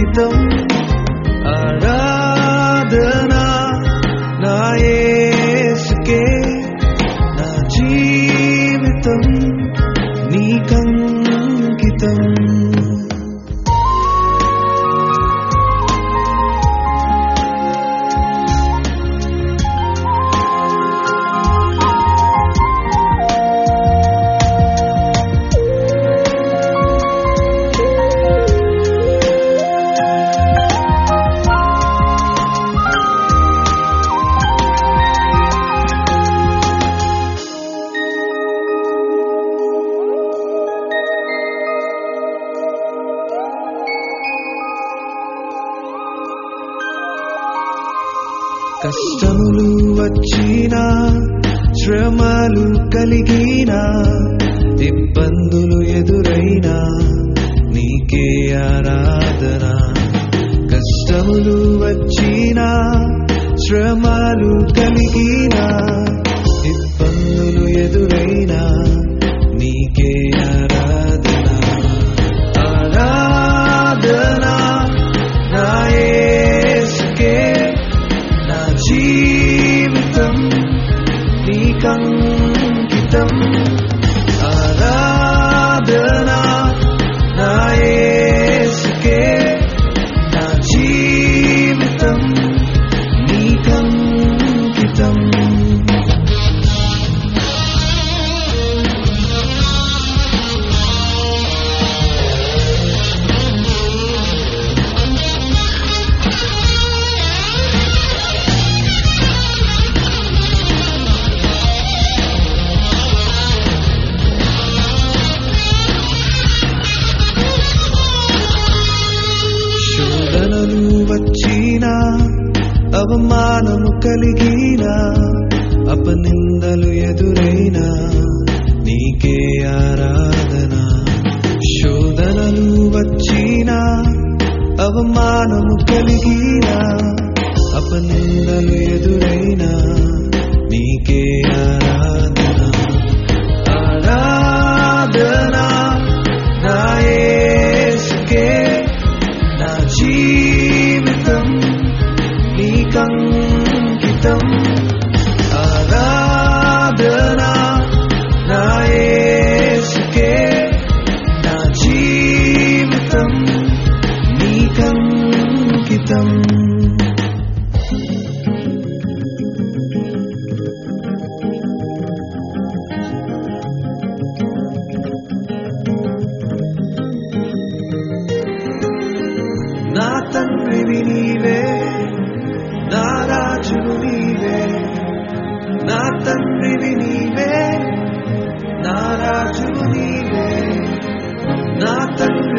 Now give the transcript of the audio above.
అంకితం ఆరాధనా నా యేసుకే నా జీవితం నీకంకితం కష్టములు వచ్చినా శ్రమలు కలిగినా ఇబ్బందులు ఎదురైనా నీకే ఆరాధన కష్టములు వచ్చినా శ్రమలు కలిగినా ఇబ్బందులు ఎదురైనా నీకే ఆరాధన ఆరాధన నా యేసుకే జీవితం నీకంకితం ఆరాధనా నా యేసుకే నా జీవితం నీకంకితం వచ్చినా అవమానము కలిగినా అపనిందలు ఎదురైనా నీకే ఆరాధన శోధనలు వచ్చినా అవమానము కలిగినా అపనిందలు ఎదురైనా నీకే ఆరాధన ఆరాధన నా యేసుకే నా జీవితం నీకంకితం ఆరాధనా నా యేసుకే నా జీవితం నీకంకితం నా తండ్రివి నీవే నా రాజువు నీవే నా తండ్రివి నీవే నా రాజువు నీవే నా తండ్రి